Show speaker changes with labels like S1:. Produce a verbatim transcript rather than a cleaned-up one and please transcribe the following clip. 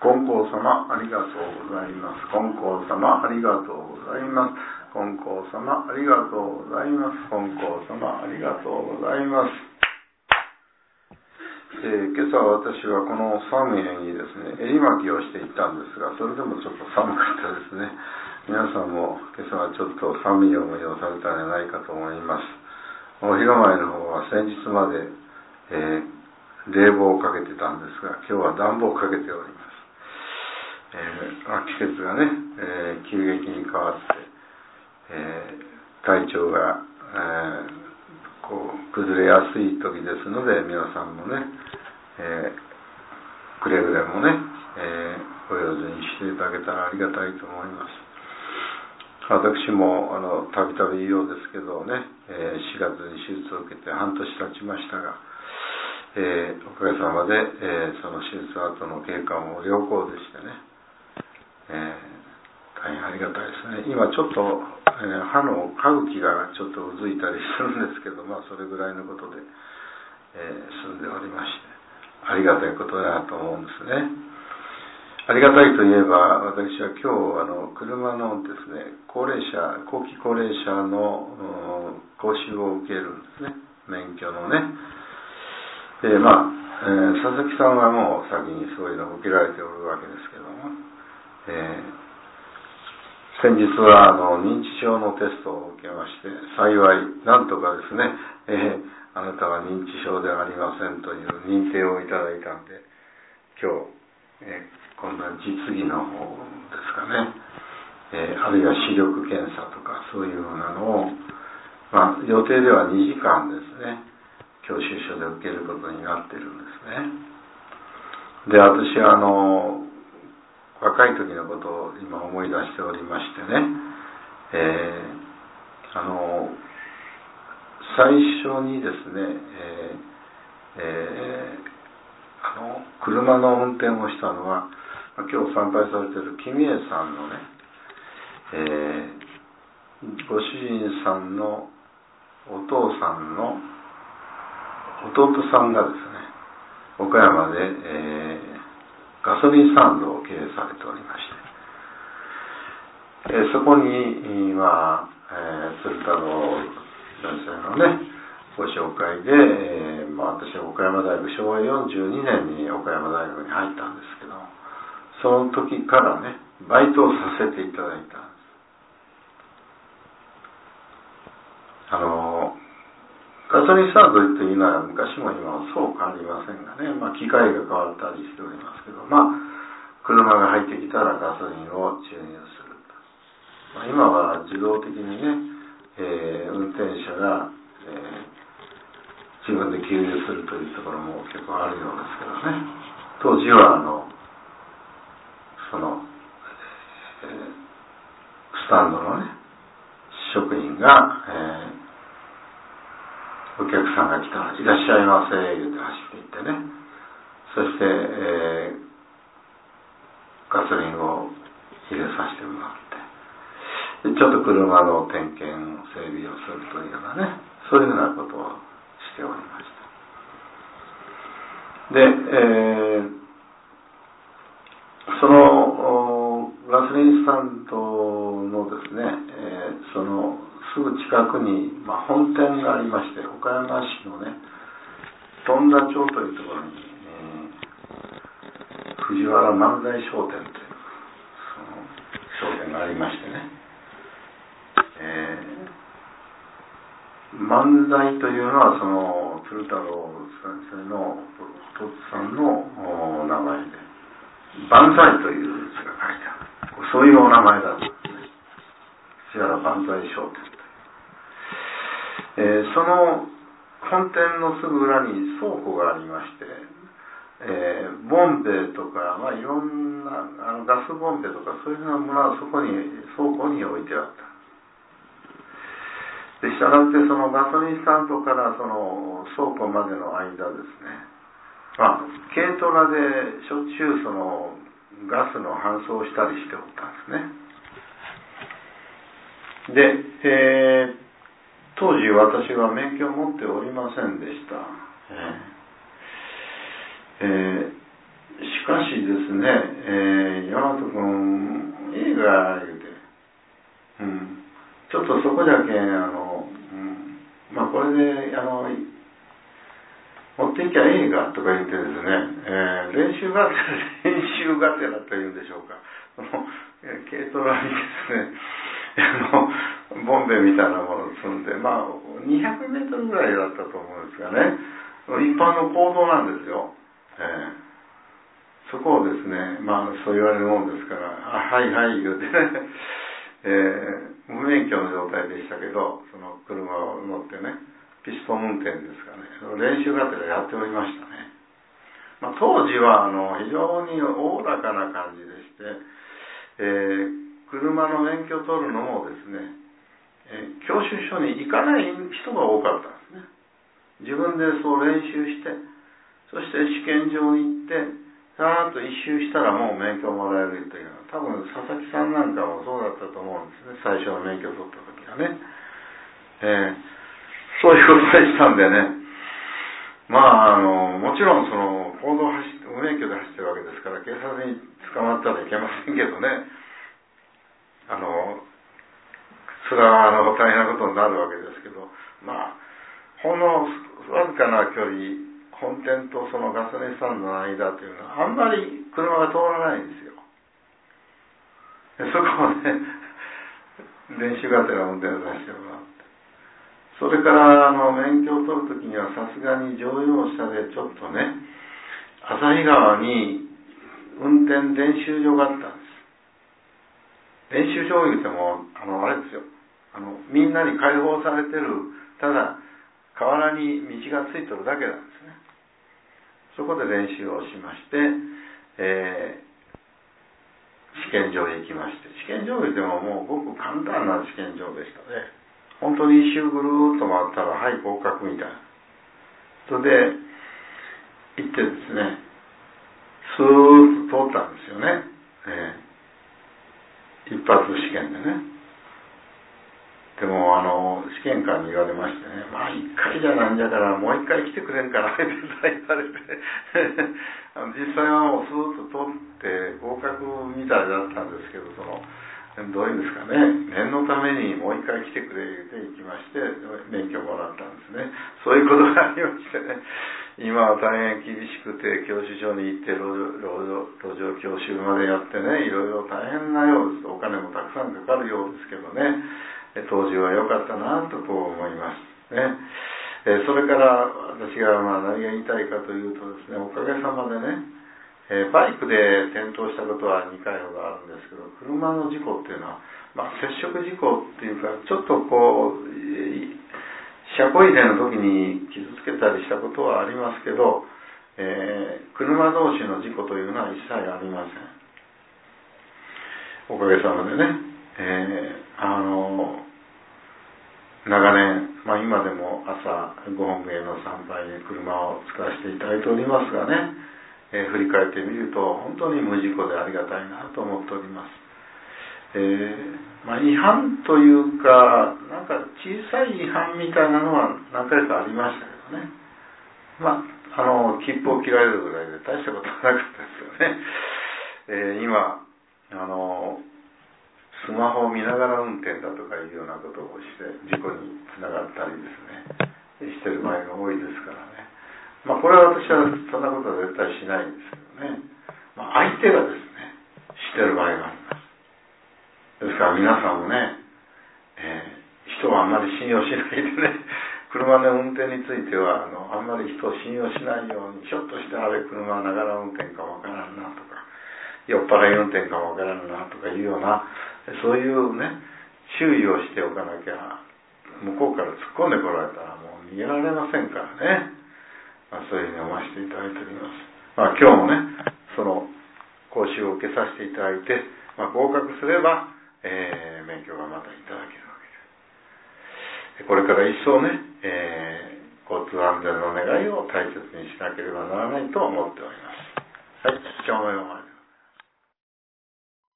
S1: 金光様ありがとうございます。金光様ありがとうございます。金光様ありがとうございます。金光様ありがとうございます。えー、今朝私はこの寒い日にですね、襟巻きをしていったんですが、それでもちょっと寒かったですね。皆さんも今朝はちょっと寒い思いをされたんじゃないかと思います。お昼前の方は先日まで、えー、冷房をかけてたんですが、今日は暖房をかけております。えー、季節がね、えー、急激に変わって、えー、体調が、えー、こう崩れやすい時ですので、皆さんもね、えー、くれぐれもね、えー、ご用心していただけたらありがたいと思います。私もあのたびたび言うようですけどね、えー、しがつに手術を受けて半年経ちましたが、えー、おかげさまで、えー、その手術後の経過も良好でしてね、えー、大変ありがたいですね。今ちょっと、えー、歯の歯茎がちょっとうずいたりするんですけど、まあそれぐらいのことで、えー、済んでおりまして、ありがたいことだと思うんですね。ありがたいといえば、私は今日あの車のですね、高齢者後期高齢者の講習を受けるんですね、免許のね。でまあ、えー、佐々木さんはもう先にそういうのを受けられておるわけですけども、えー、先日はあの認知症のテストを受けまして、幸いなんとかですね、えー、あなたは認知症ではありませんという認定をいただいたんで、今日、えー今度は実技の方ですかね、えー、あるいは視力検査とかそういうようなのを、まあ、予定ではにじかんですね、教習所で受けることになっているんですね。で、私はあの若い時のことを今思い出しておりましてね、えー、あの最初にですね、えーえー、あの車の運転をしたのは今日参拝されている君江さんのね、えー、ご主人さんのお父さんの弟さんがですね、岡山で、えー、ガソリンスタンドを経営されておりまして、えー、そこに今、えー、鶴太郎先生のねご紹介で、えーまあ、私は岡山大学しょうわよんじゅうにねんに岡山大学に入ったんですけど、その時からね、バイトをさせていただいたんです。あの、ガソリンスタンドというのは昔も今もそう変わりませんがね、まあ機械が変わったりしておりますけど、まあ、車が入ってきたらガソリンを注入すると。まあ、今は自動的にね、えー、運転者が、えー、自分で給油するというところも結構あるようですけどね、当時はあの、その、えー、スタンドのね職員が、えー、お客さんが来たらいらっしゃいませ言うて走っていってね、そして、えー、ガソリンを入れさせてもらって、でちょっと車の点検整備をするというようなね、そういうようなことをしておりました。で、えーそのガソリンスタンドのですね、えー、そのすぐ近くに、まあ、本店がありまして、岡山市のね富田町というところに、えー、藤原漫才商店というその商店がありましてね、えー、漫才というのはその鶴太郎先生のお父さんの名前で、万歳という字が書いてある、そういうお名前だったんですね。藤原万歳商店という、えー、その本店のすぐ裏に倉庫がありまして、えー、ボンベとか、まあ、いろんなあのガスボンベとかそういうようなものはそこに倉庫に置いてあった。でしたがってそのガソリンスタンドからその倉庫までの間ですね、まあ、軽トラでしょっちゅうそのガスの搬送をしたりしておったんですね。で、えー、当時私は免許を持っておりませんでした。えーえー、 しかしですね、えー、大和君、映画言うて、うん、ちょっとそこじゃけん、あの、うん、まあこれで、あの、持っていきゃ映画とか言ってですね、えー、練習がてら、練習がてらというんでしょうか、その軽トラにですね、あの、ボンベみたいなものを積んで、まあ、にひゃくメートルぐらいだったと思うんですがね、一般の公道なんですよ。えーそこをですね、まあそう言われるもんですから、あはいはい言うてね、えー、無免許の状態でしたけど、その車を乗ってね、ピストン運転ですかね、練習がてらやっておりましたね。まあ、当時はあの非常におおらかな感じでして、えー、車の免許を取るのもですね、えー、教習所に行かない人が多かったんですね。自分でそう練習して、そして試験場に行って、さーっと一周したらもう免許をもらえるというのは、多分佐々木さんなんかもそうだったと思うんですね、最初の免許を取った時はね。えー、そういうことでしたんでね、まあ、あの、もちろんその、公道を走って、無免許で走ってるわけですから、警察に捕まったらいけませんけどね、あの、それはあの大変なことになるわけですけど、まあ、ほんのわずかな距離、本店とそのガソリンスタンドの間というのはあんまり車が通らないんですよ。そこをね、練習がてら運転させてもらって、それからあの免許を取るときにはさすがに乗用車でちょっとね、旭川に運転練習場があったんです。練習場を言ってもあのあれですよ、あのみんなに開放されてる、ただ河原に道がついてるだけなんですね。そこで練習をしまして、えー、試験場へ行きまして、試験場へでももうごく簡単な試験場でしたね。本当に一周ぐるーっと回ったら、はい、合格みたいな。それで、行ってですね、スーッと通ったんですよね。えー、一発試験でね。でも、あの、試験官に言われましてね、まあ、一回じゃなんじゃから、もう一回来てくれんからって言われて、あの実際はもうスーッと通って合格みたいだったんですけど、その、どういうんですかね、念のためにもう一回来てくれって行きまして、免許をもらったんですね。そういうことがありましてね、今は大変厳しくて、教習所に行って路上、路上教習までやってね、いろいろ大変なようです。お金もたくさんかかるようですけどね、当時は良かったなとこう思いますね。えそれから私がまあ何が言いたいかというとですね、おかげさまでね、えバイクで転倒したことはにかいほどあるんですけど、車の事故っていうのは、まあ、接触事故っていうか、ちょっとこう車庫入れの時に傷つけたりしたことはありますけど、えー、車同士の事故というのは一切ありません。おかげさまでね、えー、あの長年、まあ、今でも朝ご本芸の参拝に車を使わせていただいておりますがね、えー、振り返ってみると本当に無事故でありがたいなと思っております。えーまあ、違反というか、なんか小さい違反みたいなのは何回かありましたけどね、まあ、あの切符を切られるぐらいで大したことはなかったですよね。えー、今あのスマホを見ながら運転だとかいうようなことをして事故につながったりですねしてる場合が多いですからね。まあこれは私はそんなことは絶対しないんですけどね。まあ相手がですねしてる場合があります。ですから皆さんもね、えー、人はあんまり信用しないでね、車の運転についてはあのあんまり人を信用しないように、ひょっとしてあれ車はながら運転かわからんなとか、酔っ払い運転かわからんなとかいうような、そういうね注意をしておかなきゃ、向こうから突っ込んでこられたらもう逃げられませんからね。まあ、そういうふうに思わせていただいております。まあ、今日もねその講習を受けさせていただいて、まあ、合格すれば、えー、免許がまたいただけるわけです。これから一層ね、えー、交通安全の願いを大切にしなければならないと思っております。はい、今日も